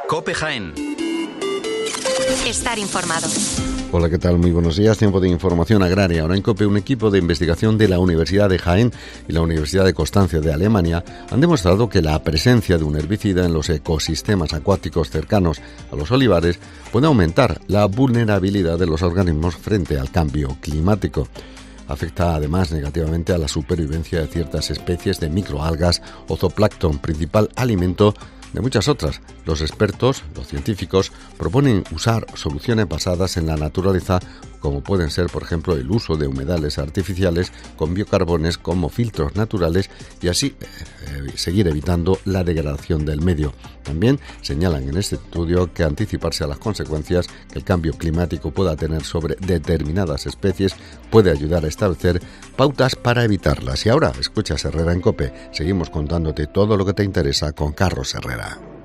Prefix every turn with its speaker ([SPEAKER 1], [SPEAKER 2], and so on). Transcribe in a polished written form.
[SPEAKER 1] COPE Jaén.
[SPEAKER 2] Estar informado.
[SPEAKER 3] Hola, ¿qué tal? Muy buenos días. Tiempo de información agraria. Ahora en COPE, un equipo de investigación de la Universidad de Jaén y la Universidad de Constancia de Alemania han demostrado que la presencia de un herbicida en los ecosistemas acuáticos cercanos a los olivares puede aumentar la vulnerabilidad de los organismos frente al cambio climático. Afecta además negativamente a la supervivencia de ciertas especies de microalgas o zooplancton, principal alimento de muchas otras. Los expertos, los científicos, proponen usar soluciones basadas en la naturaleza, como pueden ser, por ejemplo, el uso de humedales artificiales con biocarbones como filtros naturales y así seguir evitando la degradación del medio. También señalan en este estudio que anticiparse a las consecuencias que el cambio climático pueda tener sobre determinadas especies puede ayudar a establecer pautas para evitarlas. Y ahora, escuchas Herrera en COPE. Seguimos contándote todo lo que te interesa con Carlos Herrera.